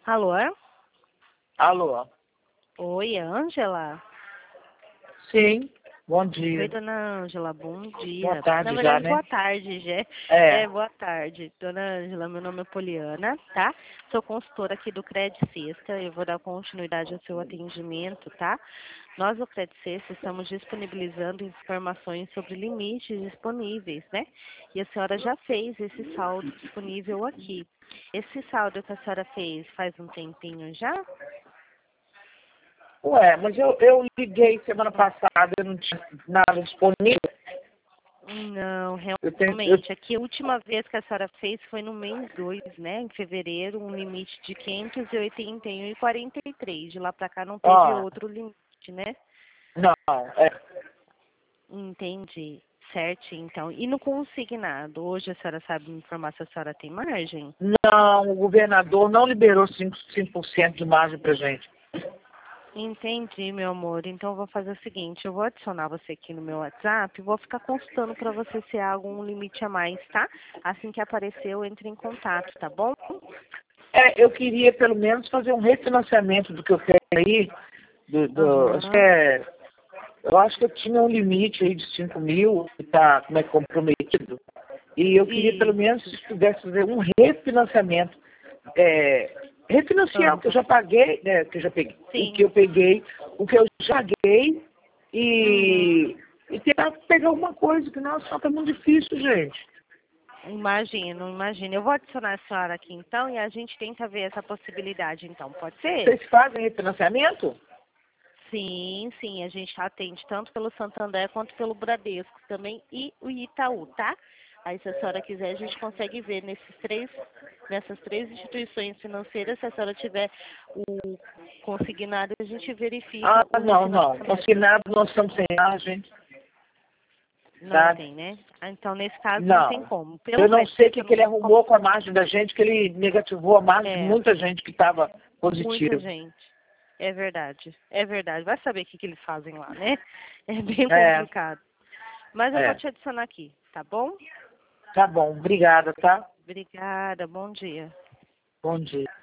Alô? Alô? Oi, Ângela? Sim, bom Oi, dia. dona Ângela, bom Boa dia. Na tarde já, verdade, né? boa tarde, já. É. Boa tarde. Dona Ângela, meu nome é Poliana, tá? Sou consultora aqui do Cred Sexta. Eu vou dar continuidade ao seu atendimento, tá? Nós, do Cred Sexta, estamos disponibilizando informações sobre limites disponíveis, né? E a senhora já fez esse saldo disponível aqui. Esse saldo que a senhora fez faz um tempinho já? Ué, mas eu liguei semana passada, eu não tinha nada disponível. Não, Eu realmente. Aqui a última vez que a senhora fez foi no mês 2, né? Em fevereiro, um limite de 581,43. De lá para cá não teve ó, outro limite, né? não, é. Entendi. Certo, então. E no consignado, hoje a senhora sabe me informar se a senhora tem margem? Não, o governador não liberou 5% de margem pra gente. Entendi, meu amor. Então eu vou fazer o seguinte, eu vou adicionar você aqui no meu WhatsApp e vou ficar consultando para você se há algum limite a mais, tá? Assim que aparecer, eu entro em contato, tá bom? É, eu queria pelo menos fazer um refinanciamento do que eu tenho aí. Aham. Eu acho que eu tinha um limite aí de 5 mil, que tá como é comprometido. E eu queria pelo Isso. menos se pudesse fazer um refinanciamento. Refinanciar o que eu Aham. já paguei, né? Que eu já peguei, o que Sim. eu peguei, o que eu já paguei Uhum. e tentar pegar alguma coisa, que nossa, tá muito difícil, gente. Imagino, imagino. Eu vou adicionar a senhora aqui então e a gente tenta ver essa possibilidade então, pode ser? Vocês fazem refinanciamento? Sim, sim, a gente atende tanto pelo Santander quanto pelo Bradesco também e o Itaú, tá? Aí se a senhora quiser a gente consegue ver nessas três instituições financeiras, se a senhora tiver o consignado, a gente verifica Ah, o não. refinanciamento. Consignado nós estamos sem ar, gente, Não sabe? tem, né? Ah, então, nesse caso, não tem Não. como. Pelo Eu não sei o Credit, que, eu que não ele tenho como. arrumou com a margem da gente, que ele negativou a margem de É, muita gente que estava muita positivo. gente. É verdade. É verdade. Vai saber o que eles fazem lá, né? É bem É, complicado. Mas eu vou é. te adicionar aqui, tá bom? Tá bom, obrigada, tá? Obrigada. Bom dia. Bom dia.